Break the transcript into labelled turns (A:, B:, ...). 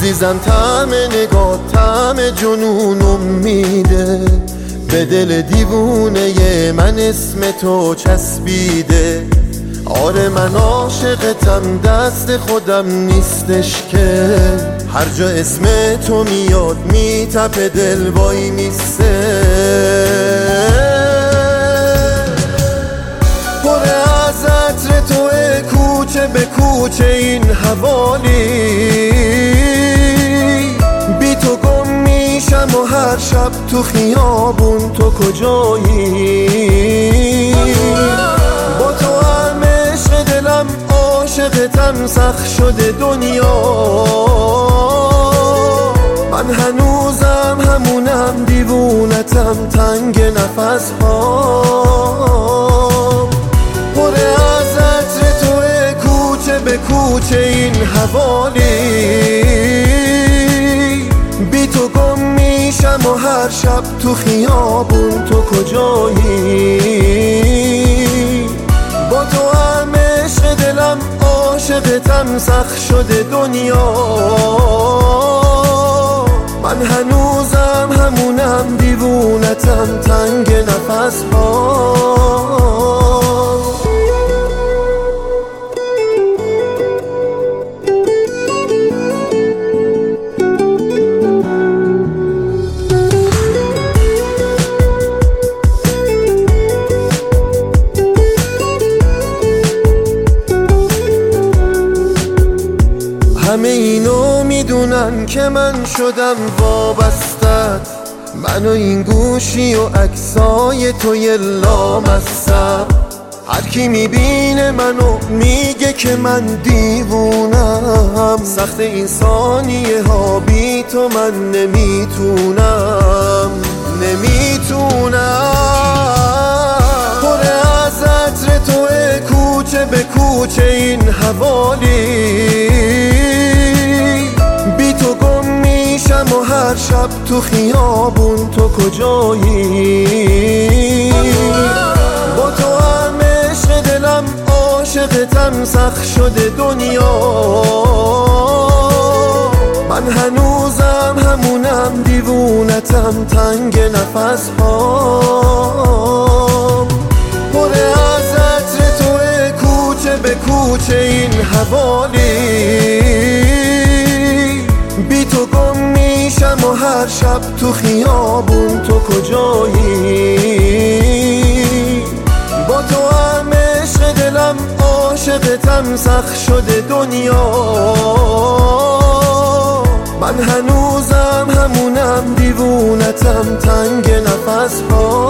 A: عزیزم طعم نگاه طعم جنونم میده، به دل دیوونه من اسم تو چسبیده. آره من عاشقتم دست خودم نیستش که، هر جا اسم تو میاد میتپه دل وای میسته. پر از عطر توه کوچه به کوچه این حوالی، بی تو گم میشم و هر شب تو خیابون تو کجایی. با تو هم عشق دلم عاشقتم سخت شده دنیا، من هنوزم همونم دیوونتم تنگ نفس ها. پر از عطر توه کوچه به کوچه این حوالی، بی تو گم میشم و هر شب تو خیابون تو کجایی. با تو هم عشق دلم عاشقتم سخت شده دنیا، من هنوزم همونم دیوونتم تنگ نفس ها. همه اینو میدونن که من شدم وابستت، من و این گوشی و عکسای توی لامصب. هر کی میبینه منو میگه که من دیوونم، سخت این ثانیه ها بی تو من نمیتونم. پر از عطر توه کوچه به کوچه این حوالی، بی تو گم میشم و هر شب تو خیابون تو کجایی. با تو هم عشق دلم عاشقتم سخت شده دنیا، من هنوزم همونم دیوونتم تنگ نفس ها. پر از عطر توه کوچه به کوچه این حوالی، بی تو گم میشم و هر شب تو خیابون تو کجایی. با تو هم عشق دلم عاشقتم سخت شده دنیا، من هنوزم همونم دیوونتم تنگ نفس ها.